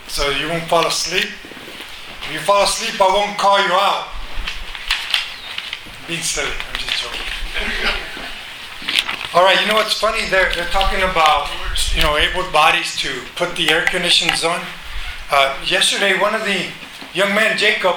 so you won't fall asleep. If you fall asleep, I won't call you out. Being silly, I'm just joking. All right, you know what's funny? They're talking about, able bodies to put the air conditioners on. Yesterday, one of the young men, Jacob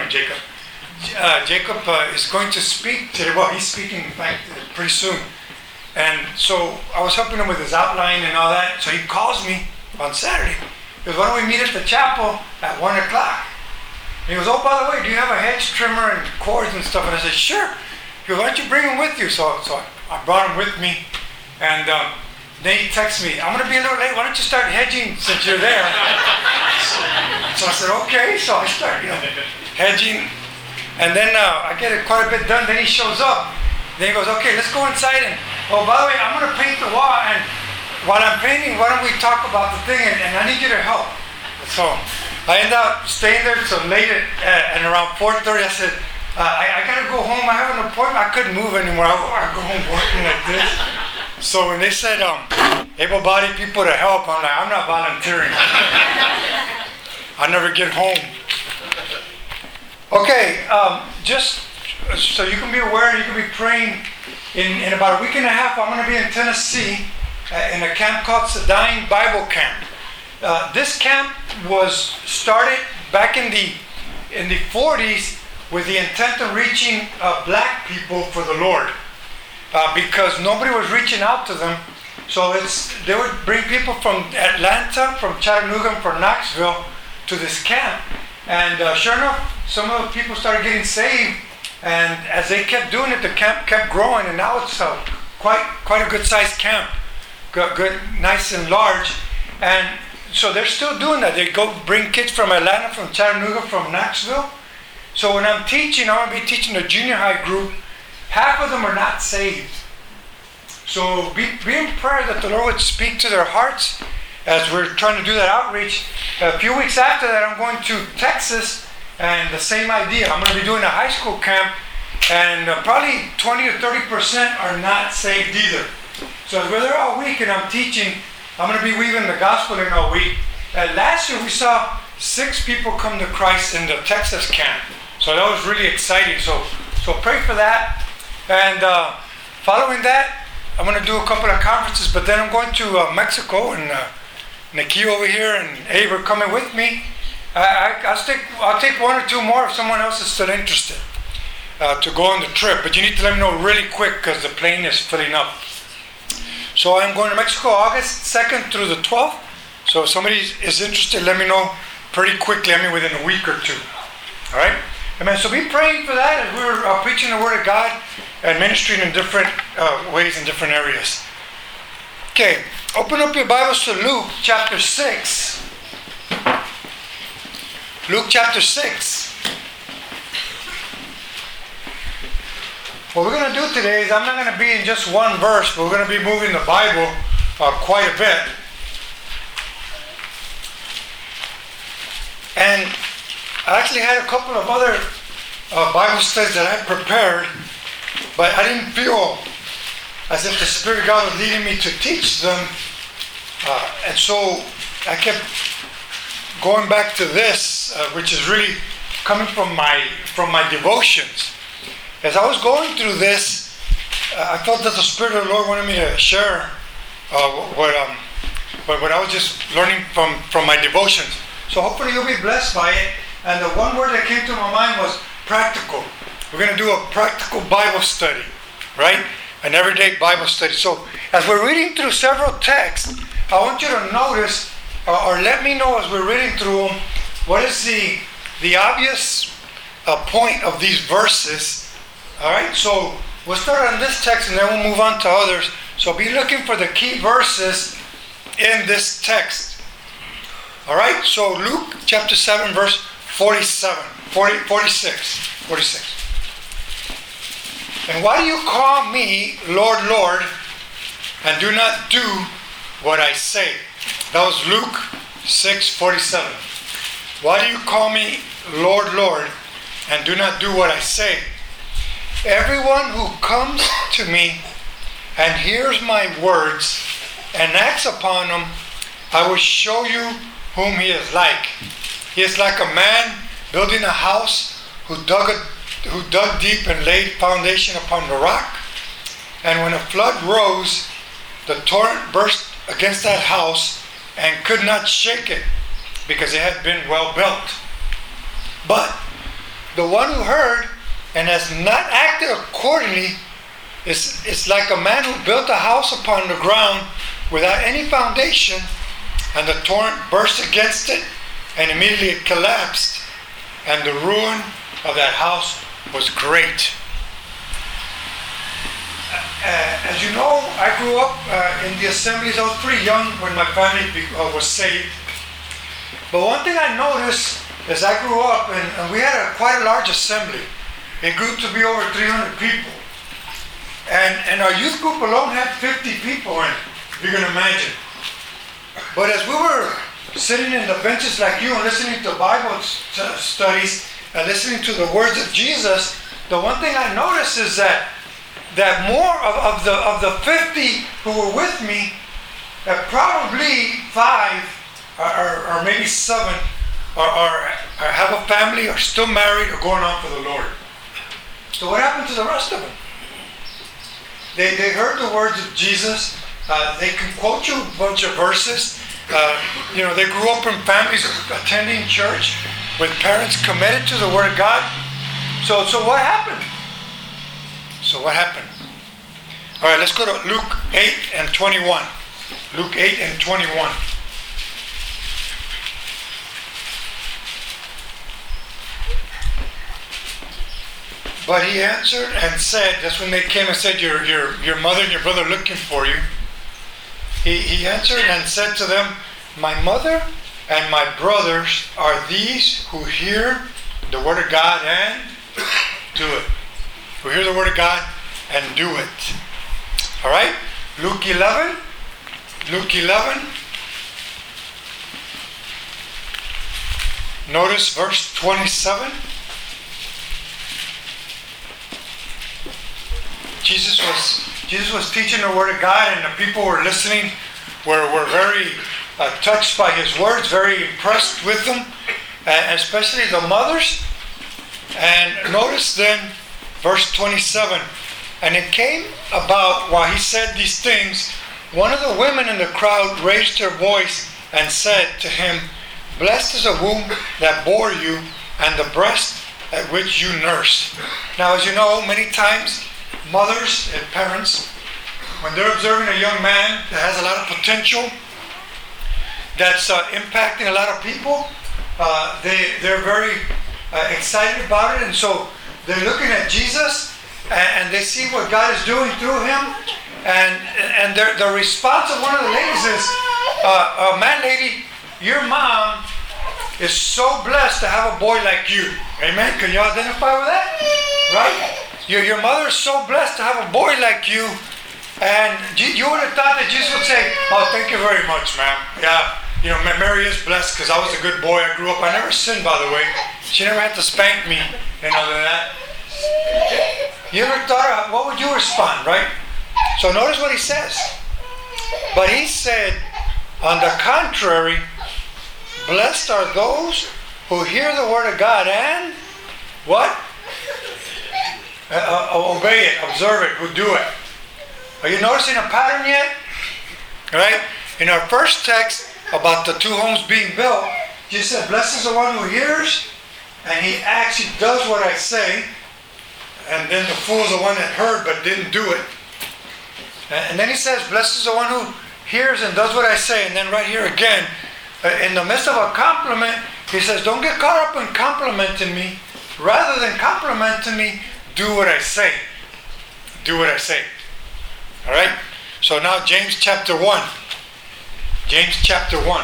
is going to speak today. Well, he's speaking in fact pretty soon. And so I was helping him with his outline and all that. So he calls me on Saturday. He goes, why don't we meet at the chapel at 1 o'clock? And he goes, oh, by the way, do you have a hedge trimmer and cords and stuff? And I said, sure. He goes, why don't you bring him with you? So I brought him with me. And then he texts me, I'm going to be a little late. Why don't you start hedging since you're there? So I said, okay. So I start, hedging. And then I get it quite a bit done. Then he shows up. Then he goes, okay, let's go inside. And, oh, by the way, I'm going to paint the wall. And while I'm painting, why don't we talk about the thing? And I need you to help. So I ended up staying there till late and around 4:30. I said, I got to go home. I have an appointment. I couldn't move anymore. I go home working like this. So when they said able-bodied people to help, I'm like, I'm not volunteering. I'll never get home. Okay, just so you can be aware, you can be praying. In about a week and a half, I'm going to be in Tennessee in a camp called Sedine Bible Camp. This camp was started back in the 40s with the intent of reaching black people for the Lord, because nobody was reaching out to them. So they would bring people from Atlanta, from Chattanooga, from Knoxville to this camp, and sure enough, some of the people started getting saved. And as they kept doing it, the camp kept growing, and now it's quite a good-sized camp, good, nice and large. And so they're still doing that. They go bring kids from Atlanta, from Chattanooga, from Knoxville. So when I'm teaching, I'm going to be teaching the junior high group. Half of them are not saved. So be in prayer that the Lord would speak to their hearts as we're trying to do that outreach. A few weeks after that, I'm going to Texas. And the same idea. I'm going to be doing a high school camp, and probably 20 to 30% are not saved either. So as we're there all week and I'm teaching, I'm going to be weaving the gospel in all week. Last year we saw 6 people come to Christ in the Texas camp. So that was really exciting. So pray for that. And following that, I'm going to do a couple of conferences, but then I'm going to Mexico, and Nikki over here and Abe are coming with me. I'll take 1 or 2 more if someone else is still interested to go on the trip. But you need to let me know really quick because the plane is filling up. So I'm going to Mexico August 2nd through the 12th. So if somebody is interested, let me know pretty quickly. Within a week or 2. All right? Amen. So be praying for that as we're preaching the Word of God and ministering in different ways in different areas. Okay. Open up your Bibles to Luke chapter 6. Luke chapter 6. What we're going to do today is I'm not going to be in just one verse, but we're going to be moving the Bible quite a bit. And I actually had a couple of other Bible studies that I prepared, but I didn't feel as if the Spirit of God was leading me to teach them. And so I kept going back to this, which is really coming from my devotions. As I was going through this, I felt that the Spirit of the Lord wanted me to share what I was just learning from my devotions. So hopefully you'll be blessed by it. And the one word that came to my mind was practical. We're going to do a practical Bible study, right? An everyday Bible study. So as we're reading through several texts, I want you to notice or let me know as we're reading through them, what is the obvious point of these verses. All right, so we'll start on this text and then we'll move on to others. So be looking for the key verses in this text. All right, so Luke chapter 7, verse 46. And why do you call me Lord, Lord, and do not do what I say? That was Luke 6:47. Why do you call me Lord, Lord, and do not do what I say? Everyone who comes to me and hears my words and acts upon them, I will show you whom he is like. He is like a man building a house who dug deep and laid foundation upon the rock. And when a flood rose, the torrent burst against that house and could not shake it, because it had been well built. But the one who heard and has not acted accordingly is like a man who built a house upon the ground without any foundation, and the torrent burst against it, and immediately it collapsed, and the ruin of that house was great. As you know, I grew up in the assemblies. I was pretty young when my family was saved. But one thing I noticed as I grew up, and we had quite a large assembly. It grew to be over 300 people. And our youth group alone had 50 people in it, if you can imagine. But as we were sitting in the benches like you and listening to Bible studies and listening to the words of Jesus, the one thing I noticed is that more of the 50 who were with me, probably 5 or maybe 7 are have a family, are still married, or going on for the Lord. So what happened to the rest of them? They heard the words of Jesus. They can quote you a bunch of verses. They grew up in families attending church with parents committed to the Word of God. So what happened? All right, let's go to Luke 8 and 21. Luke 8 and 21. But he answered and said, that's when they came and said, your mother and your brother are looking for you. He answered and said to them, my mother and my brothers are these who hear the Word of God and do it. Who hear the Word of God and do it. All right? Luke 11. Notice verse 27. Jesus was teaching the Word of God, and the people were listening, were very touched by His words, very impressed with them, especially the mothers. And notice then verse 27. And it came about while he said these things, one of the women in the crowd raised her voice and said to him, blessed is the womb that bore you and the breast at which you nursed. Now, as you know, many times mothers and parents, when they're observing a young man that has a lot of potential, that's impacting a lot of people, they're very excited about it. And so they're looking at Jesus, and they see what God is doing through him. And the response of one of the ladies is, man, lady, your mom is so blessed to have a boy like you. Amen? Can you identify with that? Right? Your mother is so blessed to have a boy like you. And you would have thought that Jesus would say, oh, thank you very much, ma'am. Yeah, Mary is blessed because I was a good boy. I grew up. I never sinned, by the way. She never had to spank me and all of that. You ever thought, what would you respond, right? So notice what he says. But he said, on the contrary, blessed are those who hear the word of God and what? Obey it, observe it, who do it. Are you noticing a pattern yet? Right? In our first text about the 2 homes being built, Jesus said, blessed is the one who hears, and he actually does what I say. And then the fool is the one that heard but didn't do it. And then he says, blessed is the one who hears and does what I say. And then right here again, in the midst of a compliment, he says, don't get caught up in complimenting me. Rather than complimenting me, do what I say. Do what I say. All right? So now James chapter 1. James chapter 1.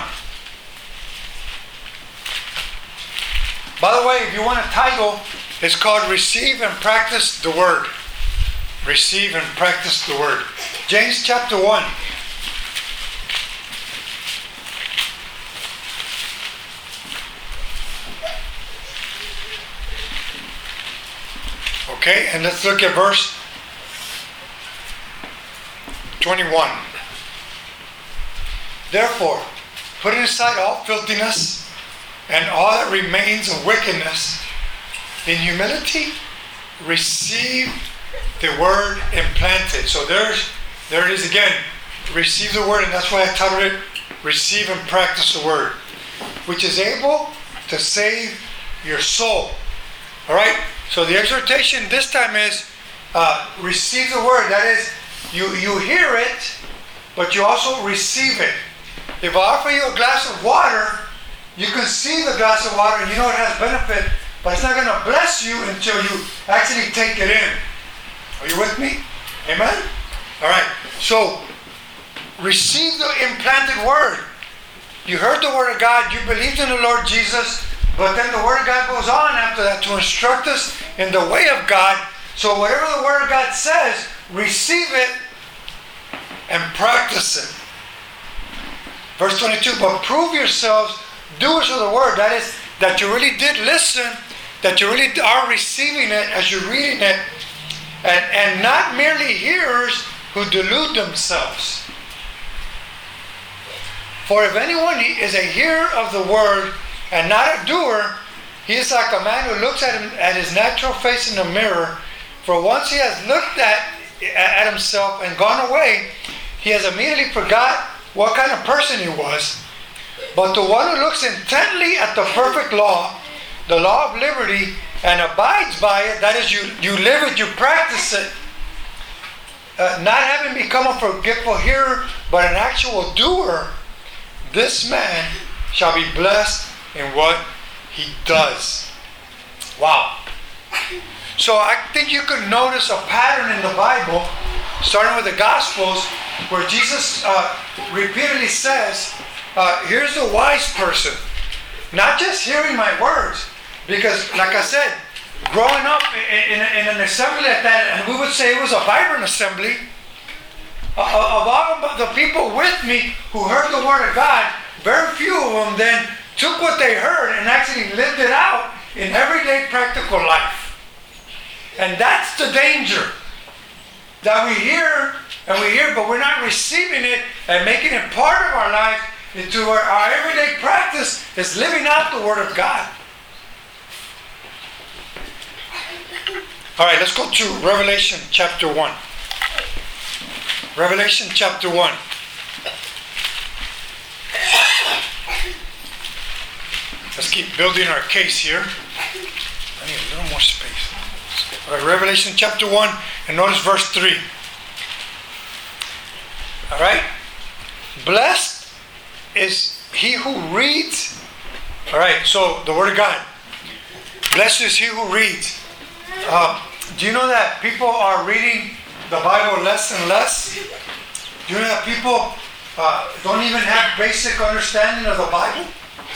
By the way, if you want a title, it's called Receive and Practice the Word. Receive and Practice the Word. James chapter 1. Okay, and let's look at verse 21. Therefore, putting aside all filthiness and all that remains of wickedness, in humility, receive the word implanted. So there it is again. Receive the word, and that's why I titled it, Receive and Practice the Word, which is able to save your soul. All right? So the exhortation this time is, receive the word. That is, you hear it, but you also receive it. If I offer you a glass of water, you can see the glass of water and you know it has benefit, but it's not going to bless you until you actually take it in. Are you with me? Amen? All right. So, receive the implanted word. You heard the word of God. You believed in the Lord Jesus. But then the word of God goes on after that to instruct us in the way of God. So whatever the word of God says, receive it and practice it. Verse 22, but prove yourselves doers of the word. That is, that you really did listen, that you really are receiving it as you're reading it, and not merely hearers who delude themselves. For if anyone is a hearer of the word and not a doer, he is like a man who looks at his natural face in the mirror. For once he has looked at himself and gone away, he has immediately forgot what kind of person he was. But the one who looks intently at the perfect law, the law of liberty, and abides by it, that is, you live it, you practice it, not having become a forgetful hearer, but an actual doer, this man shall be blessed in what he does. Wow. So I think you can notice a pattern in the Bible, starting with the Gospels, where Jesus repeatedly says, here's the wise person. Not just hearing my words, because like I said, growing up in an assembly like that, and we would say it was a vibrant assembly, of all the people with me who heard the word of God, very few of them then took what they heard and actually lived it out in everyday practical life. And that's the danger. That we hear, but we're not receiving it and making it part of our life into our everyday practice is living out the Word of God. All right, let's go to Revelation chapter 1. Revelation chapter 1. Let's keep building our case here. I need a little more space. All right, Revelation chapter 1, and notice verse 3. All right? Blessed is he who reads. All right, so the Word of God. Blessed is he who reads. Do you know that people are reading the Bible less and less? Do you know that people don't even have basic understanding of the Bible?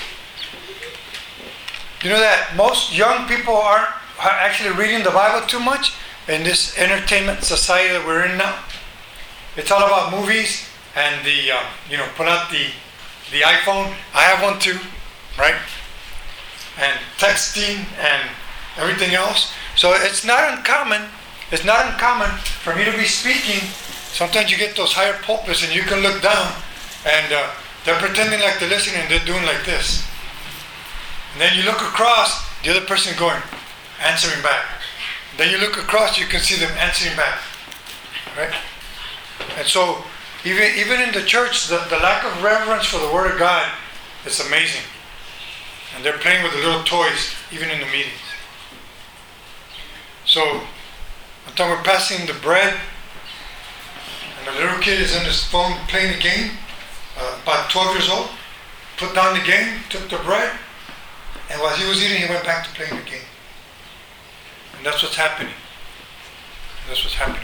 Do you know that most young people aren't actually reading the Bible too much in this entertainment society that we're in now? It's all about movies and pull out the iPhone. I have one too, right? And texting and everything else. So it's not uncommon. It's not uncommon for me to be speaking. Sometimes you get those higher pulpits and you can look down and they're pretending like they're listening and they're doing like this. And then you look across, the other person going, answering back. Then you look across, you can see them answering back. Right? And so, even in the church, the lack of reverence for the Word of God is amazing. And they're playing with the little toys, even in the meetings. So, one time we're passing the bread, and the little kid is on his phone playing a game, about 12 years old, put down the game, took the bread, and while he was eating, he went back to playing the game. And that's what's happening. That's what's happening.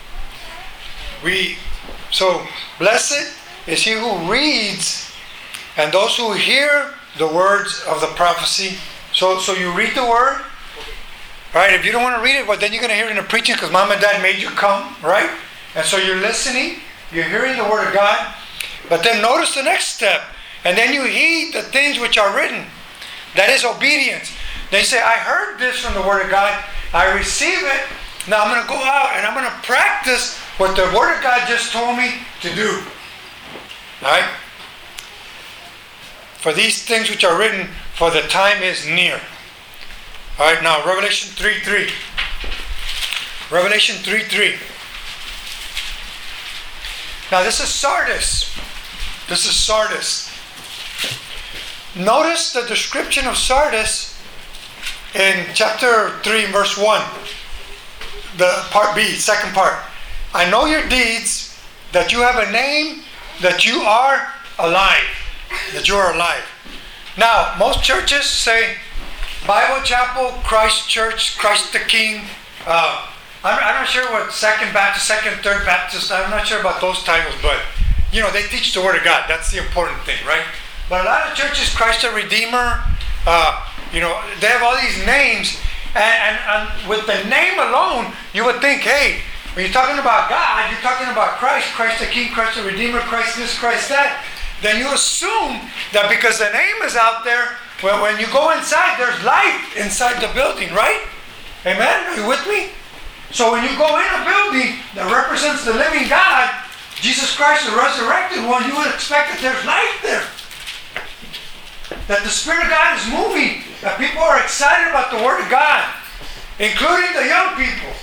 So, blessed is he who reads, and those who hear the words of the prophecy. So you read the word, right? If you don't want to read it, well, then you're going to hear it in the preaching because mom and dad made you come, right? And so you're listening, you're hearing the word of God. But then notice the next step. And then you heed the things which are written. That is obedience. They say, I heard this from the Word of God. I receive it. Now I'm going to go out and I'm going to practice what the Word of God just told me to do. All right? for these things which are written, for the time is near. All right, now Revelation 3:3. Revelation 3:3. Now this is Sardis. This is Sardis. Notice the description of Sardis in chapter 3, verse 1. The part B, second part. I know your deeds, that you have a name, that you are alive. That you are alive. Now, most churches say Bible Chapel, Christ Church, Christ the King. I'm not sure what Second Baptist, Second, Third Baptist, I'm not sure about those titles, but they teach the Word of God. That's the important thing, right? But a lot of churches, Christ the Redeemer, they have all these names, and with the name alone, you would think, hey, when you're talking about God, you're talking about Christ, Christ the King, Christ the Redeemer, Christ this, Christ that. Then you assume that because the name is out there, when you go inside, there's life inside the building, right? Amen? Are you with me? So when you go in a building that represents the living God, Jesus Christ, the resurrected one, you would expect that there's life there. That the Spirit of God is moving. That people are excited about the Word of God, including the young people.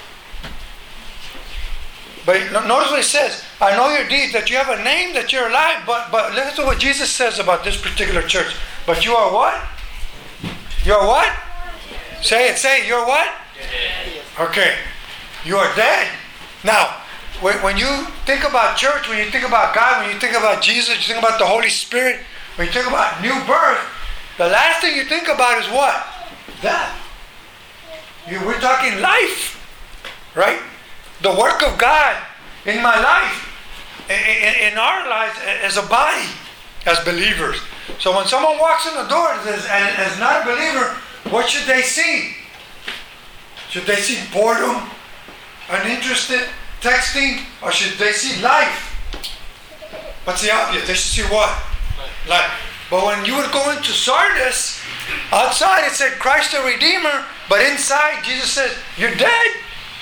But notice what he says. I know your deeds, that you have a name, that you're alive. But listen to what Jesus says about this particular church. But you are what? You're what? Say it. You're what? Okay. You are dead. Now, when you think about church, when you think about God, when you think about Jesus, you think about the Holy Spirit, when you think about new birth, the last thing you think about is what? Death. We're talking life. Right? The work of God in my life, in our lives as a body, as believers. So when someone walks in the door and is not a believer, what should they see? Should they see boredom, uninterested, texting, or should they see life? What's the obvious? They should see what? Life. But when you would go into Sardis, outside it said Christ the Redeemer, but inside Jesus says, you're dead.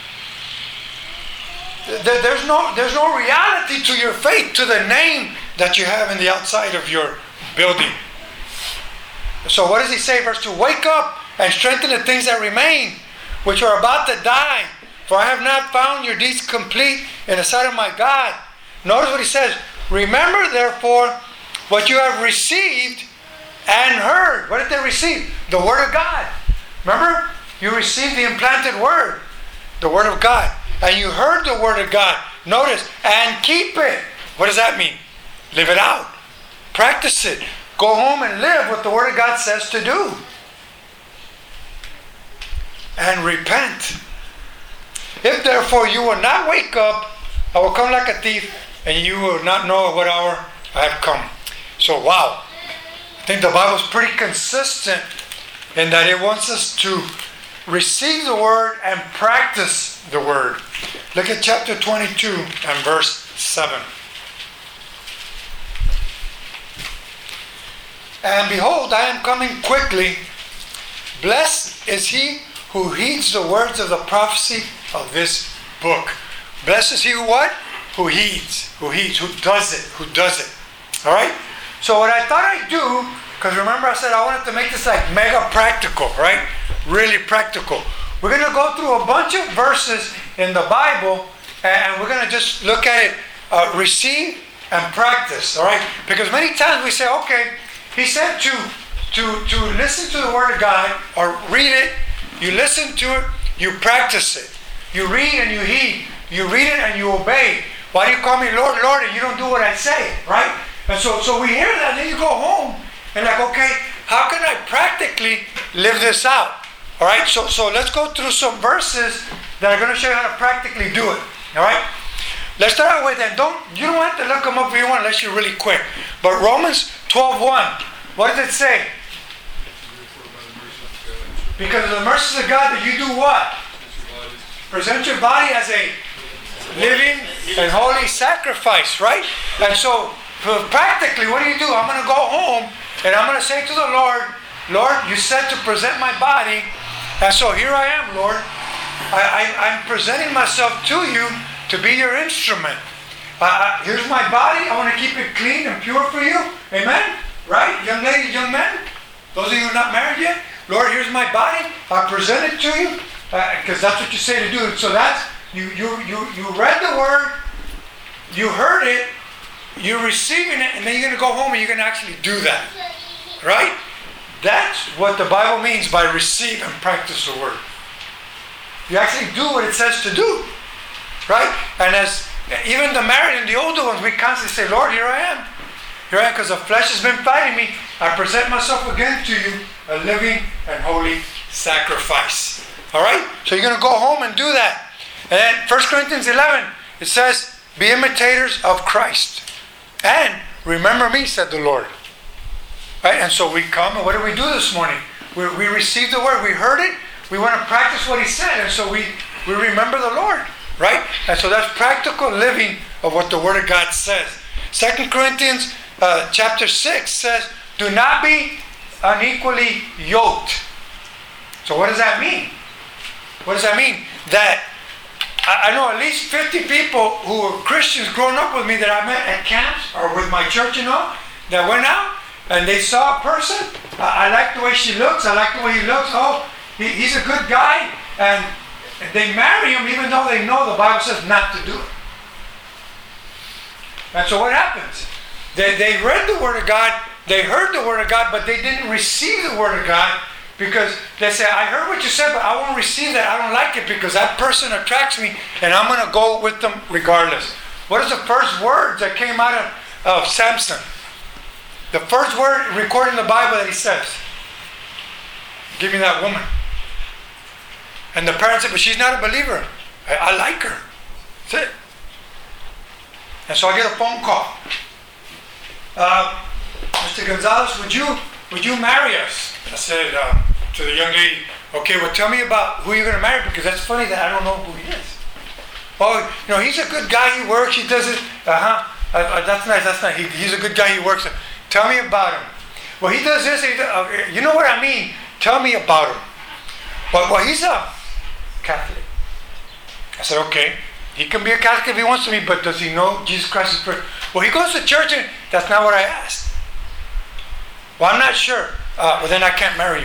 There's no reality to your faith, to the name that you have in the outside of your building. So what does he say? Verse 2, wake up and strengthen the things that remain, which are about to die. For I have not found your deeds complete in the sight of my God. Notice what he says. Remember, therefore, what you have received and heard. What did they receive? The Word of God. Remember? You received the implanted Word. The Word of God. And you heard the Word of God. Notice, and keep it. What does that mean? Live it out. Practice it. Go home and live what the Word of God says to do. And repent. If therefore you will not wake up, I will come like a thief, and you will not know at what hour I have come. So wow. I think the Bible is pretty consistent in that it wants us to receive the Word and practice the Word. Look at chapter 22 and verse 7. And behold, I am coming quickly. Blessed is he who heeds the words of the prophecy of this book. Blessed is he who what? Who heeds, who does it. All right? So what I thought I'd do, because remember I said I wanted to make this like mega practical, right? Really practical. We're going to go through a bunch of verses in the Bible, and we're going to just look at it, receive and practice, all right? Because many times we say, okay, he said to listen to the Word of God, or read it, you listen to it, you practice it. You read and you heed. You read it and you obey. Why do you call me Lord, Lord, and you don't do what I say, right? And so we hear that, and then you go home, and like, okay, how can I practically live this out? All right, so let's go through some verses that are going to show you how to practically do it. All right, let's start out with, and you don't have to look them up if you want unless you're really quick. But Romans 12:1, what does it say? Because of the mercies of God, that you do what? Present your body as a living and holy sacrifice, right? And so practically, what do? I'm going to go home and I'm going to say to the Lord, Lord, you said to present my body, and so here I am, Lord. I'm presenting myself to you to be your instrument. Here's my body. I want to keep it clean and pure for you. Amen? Right? Young ladies, young men, those of you who are not married yet, Lord, here's my body. I present it to you because that's what you say to do. So that's, you read the word, you heard it, you're receiving it, and then you're going to go home and you're going to actually do that. Right? That's what the Bible means by receive and practice the word. You actually do what it says to do. Right? And as even the married and the older ones, we constantly say, Lord, here I am. Here I am, because the flesh has been fighting me. I present myself again to you, a living and holy sacrifice. All right? So you're going to go home and do that. And then 1 Corinthians 11, it says, be imitators of Christ. And remember me, said the Lord. Right? And so we come, and what do we do this morning? We received the word. We heard it. We want to practice what he said. And so we remember the Lord. Right? And so that's practical living of what the Word of God says. 2 Corinthians chapter 6 says, do not be unequally yoked. So what does that mean? What does that mean? That I know at least 50 people who were Christians growing up with me that I met at camps or with my church and all, that went out and they saw a person. I like the way she looks. I like the way he looks. Oh, he's a good guy. And they marry him even though they know the Bible says not to do it. And so what happens? They read the Word of God, they heard the Word of God, but they didn't receive the Word of God because they say, I heard what you said, but I won't receive that. I don't like it because that person attracts me and I'm going to go with them regardless. What is the first words that came out of Samson? The first word recorded in the Bible that he says, give me that woman. And the parents said, but she's not a believer. I like her. That's it. And so I get a phone call. Mr. Gonzalez, would you marry us? I said to the young lady, okay, well tell me about who you're going to marry, because that's funny that I don't know who he is. Oh, he's a good guy, he works, he does it. That's nice, that's nice. He's a good guy, he works. Tell me about him. Well, he does this, you know what I mean? Tell me about him. Well, he's a Catholic. I said, okay. He can be a Catholic if he wants to be, but does he know Jesus Christ is first? Well, he goes to church, and that's not what I asked. Well, I'm not sure. Well, then I can't marry you.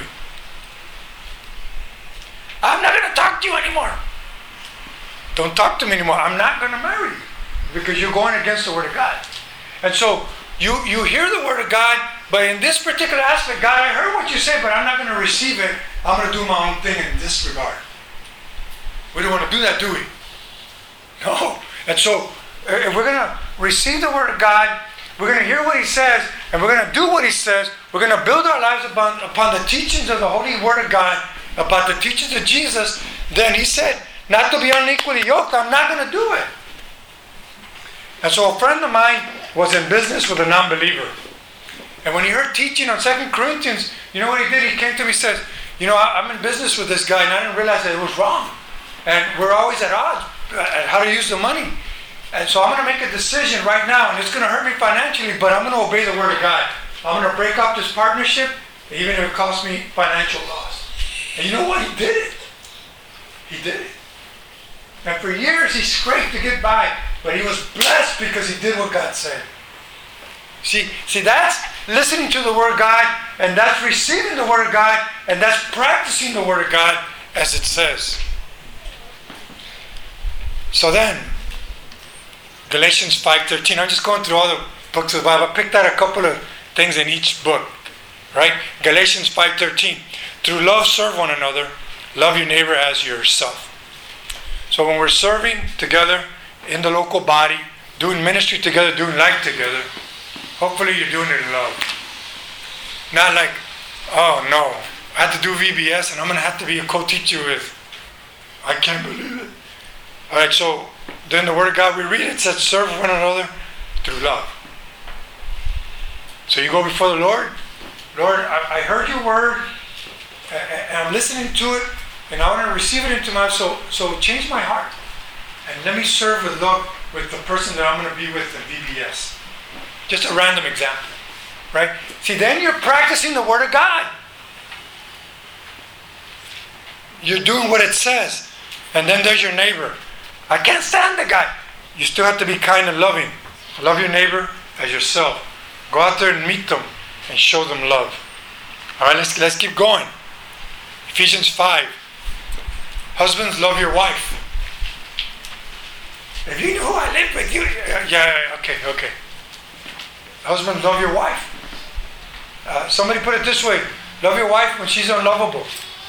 I'm not going to talk to you anymore. Don't talk to me anymore. I'm not going to marry you because you're going against the Word of God. And so you hear the Word of God, but in this particular aspect, God, I heard what you said, but I'm not going to receive it. I'm going to do my own thing in this regard. We don't want to do that, do we? No. And so if we're going to receive the Word of God, we're going to hear what He says, and we're going to do what He says. We're going to build our lives upon the teachings of the Holy Word of God, about the teachings of Jesus. Then He said, not to be unequally yoked. I'm not going to do it. And so a friend of mine was in business with a non-believer. And when he heard teaching on 2 Corinthians, you know what he did? He came to me and says, I'm in business with this guy, and I didn't realize that it was wrong. And we're always at odds at how to use the money. And so I'm going to make a decision right now, and it's going to hurt me financially, but I'm going to obey the Word of God. I'm going to break up this partnership, even if it costs me financial loss. And you know what? He did it. He did it. And for years he scraped to get by, but he was blessed because he did what God said. See, that's listening to the Word of God, and that's receiving the Word of God, and that's practicing the Word of God as it says. So then, Galatians 5:13. I'm just going through all the books of the Bible. I picked out a couple of things in each book. Right? Galatians 5:13. Through love serve one another. Love your neighbor as yourself. So when we're serving together in the local body, doing ministry together, doing life together, hopefully you're doing it in love. Not like, oh no, I have to do VBS and I'm going to have to be a co-teacher with, I can't believe it. Alright, so then the Word of God we read, it says serve one another through love. So you go before the Lord. Lord, I heard your Word and I'm listening to it and I want to receive it into my life, so change my heart and let me serve with love with the person that I'm going to be with in VBS. Just a random example. Right? See, then you're practicing the Word of God. You're doing what it says. And then there's your neighbor. I can't stand the guy. You still have to be kind and loving. Love your neighbor as yourself. Go out there and meet them. and show them love. All right, let's keep going. Ephesians 5. Husbands, love your wife. If you knew I lived with you, okay. Husbands, love your wife. Somebody put it this way: love your wife when she's unlovable.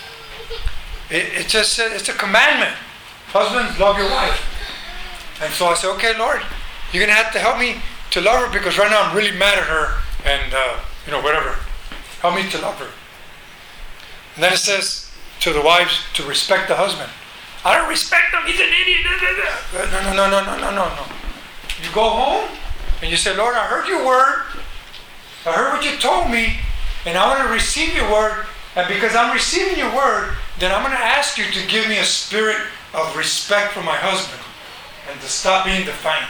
It's a commandment. Husbands, love your wife. And so I said, okay, Lord, you're going to have to help me to love her, because right now I'm really mad at her, and whatever. Help me to love her. And then it says to the wives to respect the husband. I don't respect him. He's an idiot. No. You go home and you say, Lord, I heard your word. I heard what you told me, and I want to receive your word. And because I'm receiving your word, then I'm going to ask you to give me a spirit of respect for my husband and to stop being defiant.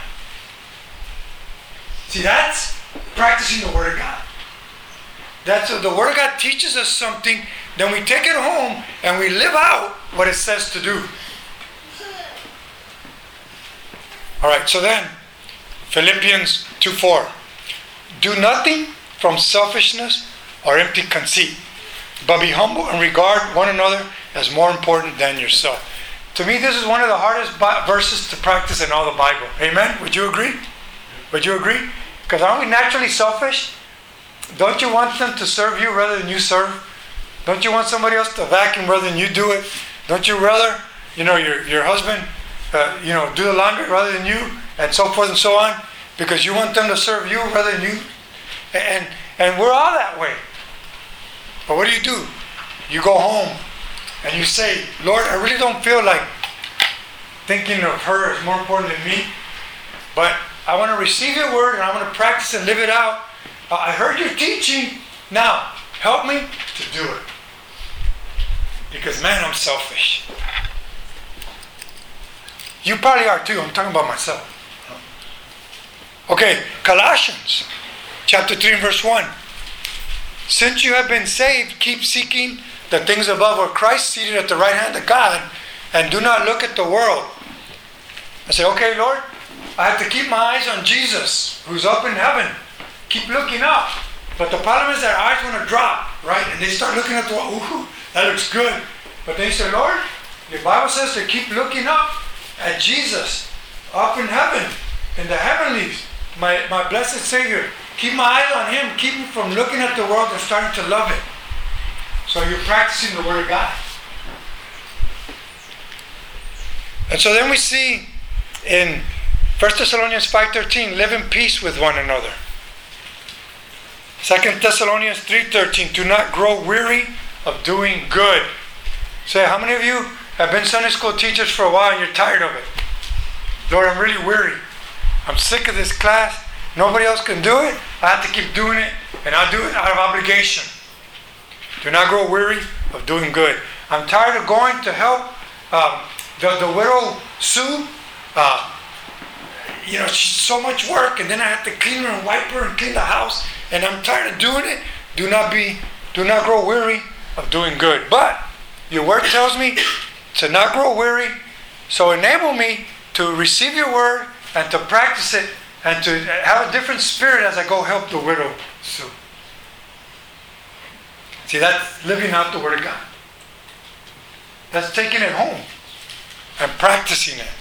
See, that's practicing the word of God. That's the word of God teaches us something, then we take it home and we live out what it says to do. All right, so then, Philippians 2:4. Do nothing from selfishness or empty conceit, but be humble and regard one another as more important than yourself. To me, this is one of the hardest verses to practice in all the Bible. Amen? Would you agree? Would you agree? Because aren't we naturally selfish? Don't you want them to serve you rather than you serve? Don't you want somebody else to vacuum rather than you do it? Don't you rather, your husband, do the laundry rather than you, and so forth and so on, because you want them to serve you rather than you? And we're all that way. But what do? You go home and you say, Lord, I really don't feel like thinking of her as more important than me, but I want to receive your word and I want to practice and live it out. I heard your teaching. Now, help me to do it. Because, man, I'm selfish. You probably are too. I'm talking about myself. Okay, Colossians chapter 3 and verse 1. Since you have been saved, keep seeking the things above, where Christ seated at the right hand of God, and do not look at the world. I say, okay, Lord, I have to keep my eyes on Jesus, who's up in heaven. Keep looking up. But the problem is that eyes want to drop, right? And they start looking at the world. Ooh, that looks good. But then you say, Lord, your Bible says to keep looking up at Jesus, up in heaven, in the heavenlies. My blessed Savior. Keep my eyes on Him. Keep me from looking at the world and starting to love it. So you're practicing the Word of God. And so then we see in 1 Thessalonians 5:13, live in peace with one another. 2 Thessalonians 3:13, do not grow weary of doing good. Say, how many of you have been Sunday school teachers for a while and you're tired of it? Lord, I'm really weary. I'm sick of this class. Nobody else can do it. I have to keep doing it, and I'll do it out of obligation. Do not grow weary of doing good. I'm tired of going to help the widow Sue. She's so much work, and then I have to clean her and wipe her and clean the house, and I'm tired of doing it. Do not grow weary of doing good. But your word tells me to not grow weary, so enable me to receive your word and to practice it and to have a different spirit as I go help the widow Sue. See, that's living out the Word of God. That's taking it home and practicing it.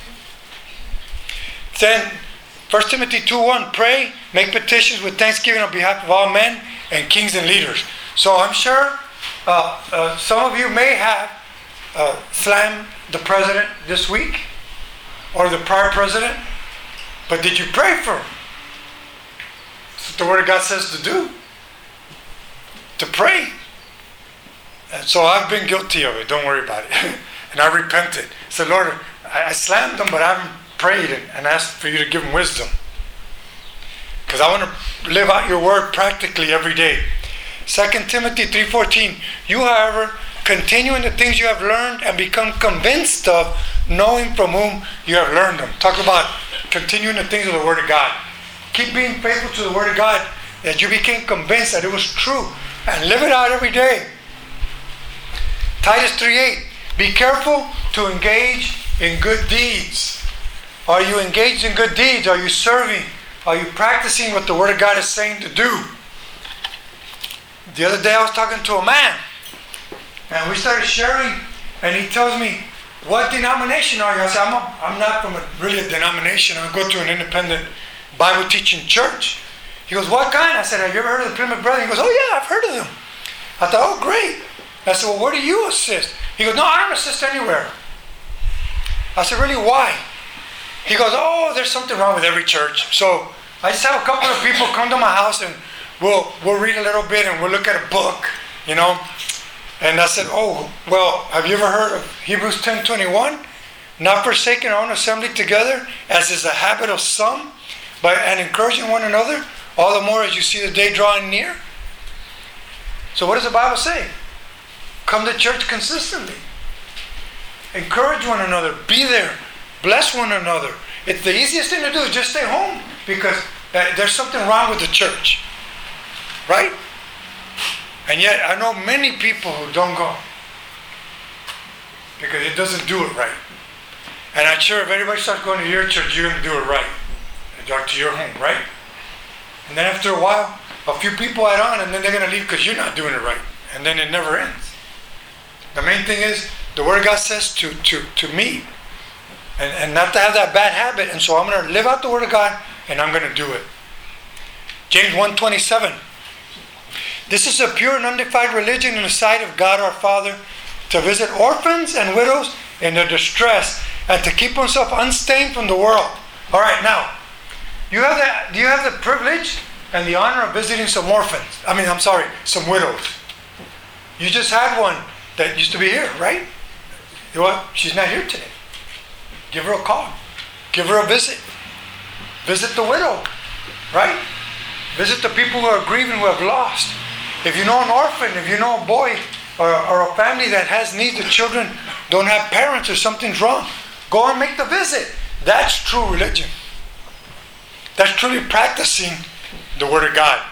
Then, 1 Timothy 2:1, pray, make petitions with thanksgiving on behalf of all men and kings and leaders. So I'm sure some of you may have slammed the president this week or the prior president, but did you pray for him? That's what the Word of God says to do. To pray. And so I've been guilty of it. Don't worry about it. And I repented. I said, Lord, I slammed them, but I haven't prayed and asked for you to give them wisdom. Because I want to live out your word practically every day. 2 Timothy 3:14. You, however, continue in the things you have learned and become convinced of, knowing from whom you have learned them. Talk about continuing the things of the Word of God. Keep being faithful to the Word of God, that you became convinced that it was true, and live it out every day. Titus 3:8. Be careful to engage in good deeds. Are you engaged in good deeds? Are you serving? Are you practicing what the Word of God is saying to do? The other day I was talking to a man, and we started sharing, and he tells me, what denomination are you? I said, I'm not from a denomination. I go to an independent Bible teaching church. He goes, what kind? I said, have you ever heard of the Plymouth Brethren? He goes, oh yeah, I've heard of them. I thought, oh great. I said, well, where do you assist? He goes, no, I don't assist anywhere. I said, really, why? He goes, oh, there's something wrong with every church. So I just have a couple of people come to my house, and we'll read a little bit, and we'll look at a book, you know. And I said, oh, well, have you ever heard of Hebrews 10:21? Not forsaking our own assembly together, as is the habit of some, and encouraging one another, all the more as you see the day drawing near. So what does the Bible say? Come to church consistently. Encourage one another. Be there. Bless one another. It's the easiest thing to do is just stay home, because there's something wrong with the church. Right? And yet I know many people who don't go because it doesn't do it right. And I'm sure if everybody starts going to your church, you're going to do it right. To your home, right? And then after a while, a few people add on, and then they're going to leave because you're not doing it right. And then it never ends. The main thing is, the Word of God says to me, and not to have that bad habit. And so I'm going to live out the Word of God, and I'm going to do it. James 1:27. This is a pure and undefiled religion in the sight of God our Father, to visit orphans and widows in their distress, and to keep oneself unstained from the world. All right, now, do you have the privilege and the honor of visiting some orphans? Some widows. You just had one that used to be here, right? You know what? She's not here today. Give her a call. Give her a visit. Visit the widow, right? Visit the people who are grieving, who have lost. If you know an orphan, if you know a boy or a family that has needs, the children don't have parents or something's wrong, go and make the visit. That's true religion. That's truly practicing the Word of God.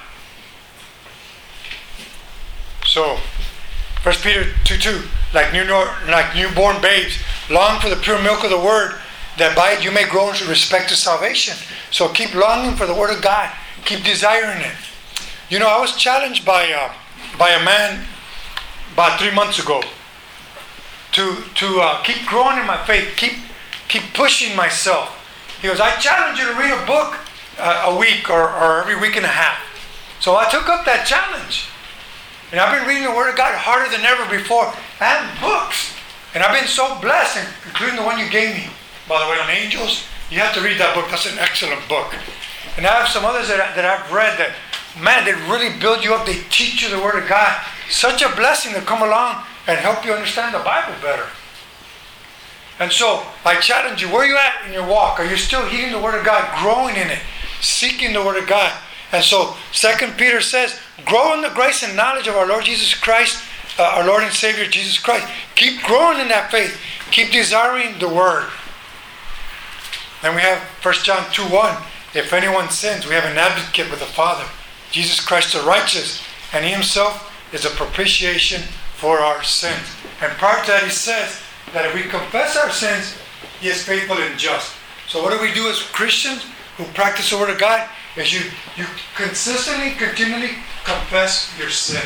So, 1 Peter 2:2, like newborn babes, long for the pure milk of the Word, that by it you may grow into respect to salvation. So keep longing for the Word of God. Keep desiring it. You know, I was challenged by a man about 3 months ago to keep growing in my faith, keep pushing myself. He goes, I challenge you to read a book a week or every week and a half. So I took up that challenge. And I've been reading the Word of God harder than ever before. And books. And I've been so blessed, including the one you gave me, by the way, on angels. You have to read that book. That's an excellent book. And I have some others that I've read that, man, they really build you up. They teach you the Word of God. Such a blessing to come along and help you understand the Bible better. And so I challenge you, where are you at in your walk? Are you still heeding the Word of God, growing in it, seeking the Word of God? And so 2 Peter says, grow in the grace and knowledge of our Lord Jesus Christ, our Lord and Savior Jesus Christ. Keep growing in that faith. Keep desiring the Word. Then we have 1 John 2:1. If anyone sins, we have an advocate with the Father, Jesus Christ the righteous, and He Himself is a propitiation for our sins. And prior to that, He says that if we confess our sins, He is faithful and just. So what do we do as Christians who practice the Word of God? Is you consistently, continually confess your sin.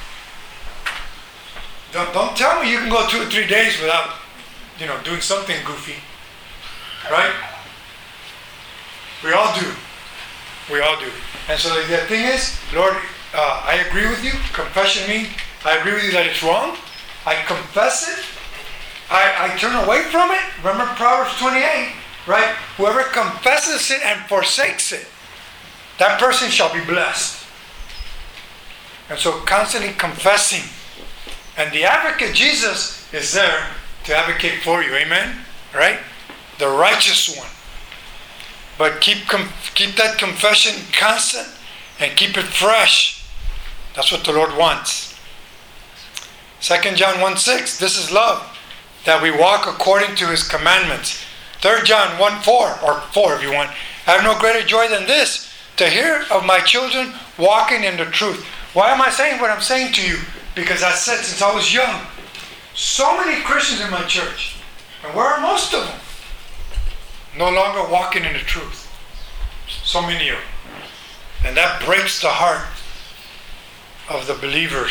Don't tell me you can go 2 or 3 days without, doing something goofy. Right? We all do. We all do. And so the thing is, Lord, I agree with you. Confession means I agree with you that it's wrong. I confess it. I turn away from it. Remember Proverbs 28, right? Whoever confesses it and forsakes it, that person shall be blessed. And so constantly confessing. And the advocate, Jesus, is there to advocate for you. Amen? Right? The righteous one. But keep that confession constant and keep it fresh. That's what the Lord wants. 2 John 1:6, this is love, that we walk according to His commandments. 3 John 1:4, or 4 if you want, I have no greater joy than this, to hear of my children walking in the truth. Why am I saying what I'm saying to you? Because I said since I was young, so many Christians in my church, and where are most of them? No longer walking in the truth. So many of them. And that breaks the heart of the believers.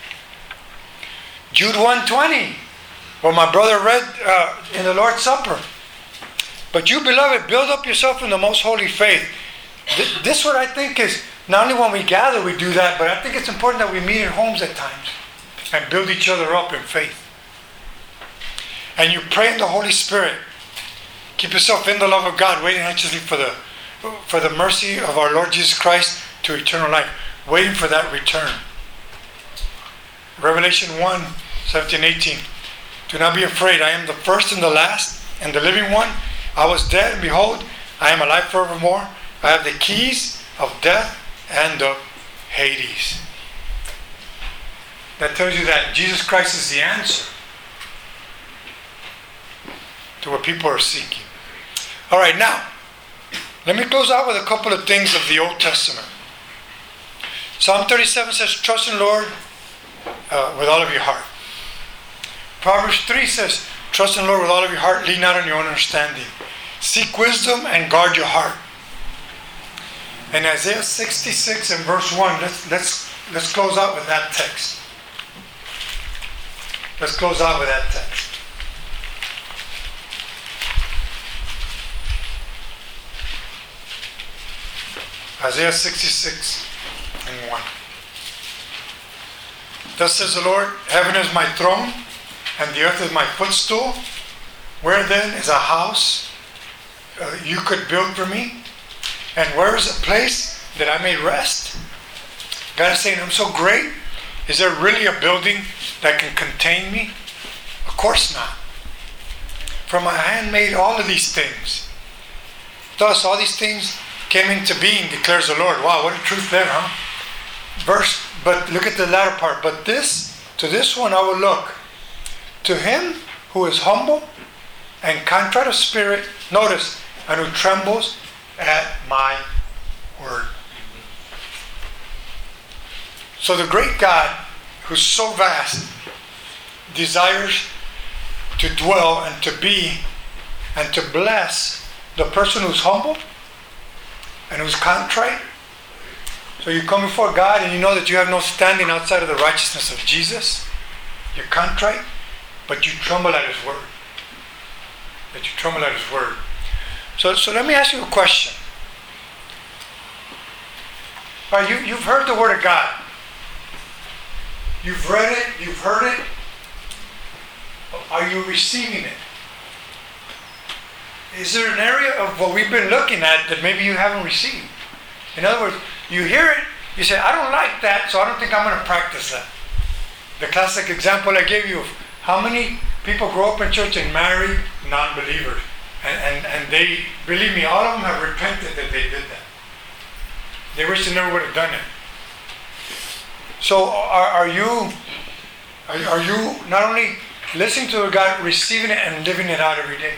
Jude 1:20, what my brother read in the Lord's Supper. But you, beloved, build up yourself in the most holy faith. This what I think is, not only when we gather we do that, but I think it's important that we meet in homes at times and build each other up in faith. And you pray in the Holy Spirit. Keep yourself in the love of God, waiting anxiously for the mercy of our Lord Jesus Christ to eternal life, waiting for that return. Revelation 1:17-18. Do not be afraid. I am the first and the last and the living one. I was dead, and behold, I am alive forevermore. I have the keys of death and of Hades. That tells you that Jesus Christ is the answer to what people are seeking. All right, now, let me close out with a couple of things of the Old Testament. Psalm 37 says, trust in the Lord with all of your heart. Proverbs 3 says, trust in the Lord with all of your heart, lean not on your own understanding. Seek wisdom and guard your heart. And Isaiah 66 and verse 1, let's close out with that text. Let's close out with that text. Isaiah 66 and 1. Thus says the Lord, heaven is my throne, and the earth is my footstool. Where then is a house you could build for me? And where is a place that I may rest? God is saying, I'm so great. Is there really a building that can contain me? Of course not. For my hand made all of these things. Thus all these things came into being, declares the Lord. Wow, what a truth there, huh? But look at the latter part. But to this one I will look. To him who is humble and contrite of spirit, notice, and who trembles at my word. So the great God, who's so vast, desires to dwell and to be and to bless the person who's humble and who's contrite. So you come before God and you know that you have no standing outside of the righteousness of Jesus. You're contrite, but you tremble at His word. So let me ask you a question. All right, you've heard the word of God. You've read it, you've heard it. Are you receiving it? Is there an area of what we've been looking at that maybe you haven't received? In other words, you hear it, you say, I don't like that, so I don't think I'm going to practice that. The classic example I gave you of how many people grow up in church and marry non-believers. And they, believe me, all of them have repented that they did that. They wish they never would have done it. So are you not only listening to God, receiving it and living it out every day?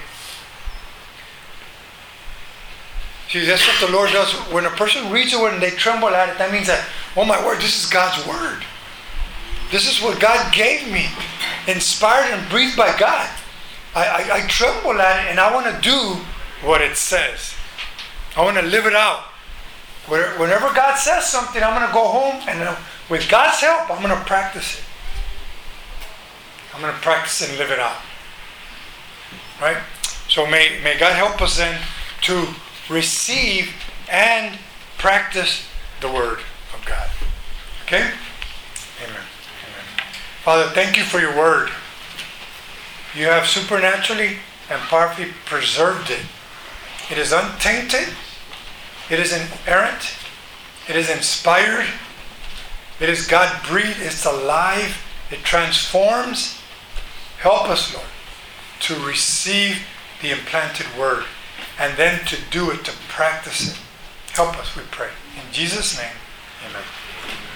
See, that's what the Lord does. When a person reads the word and they tremble at it, that means that, oh my word, this is God's word. This is what God gave me, inspired and breathed by God. I tremble at it and I want to do what it says. I want to live it out. Whenever God says something, I'm going to go home and with God's help, I'm going to practice it. I'm going to practice it and live it out. Right? So may God help us then to receive and practice the Word of God. Okay? Amen. Father, thank you for your Word. You have supernaturally and powerfully preserved it. It is untainted. It is inerrant. It is inspired. It is God-breathed. It's alive. It transforms. Help us, Lord, to receive the implanted Word and then to do it, to practice it. Help us, we pray. In Jesus' name, amen.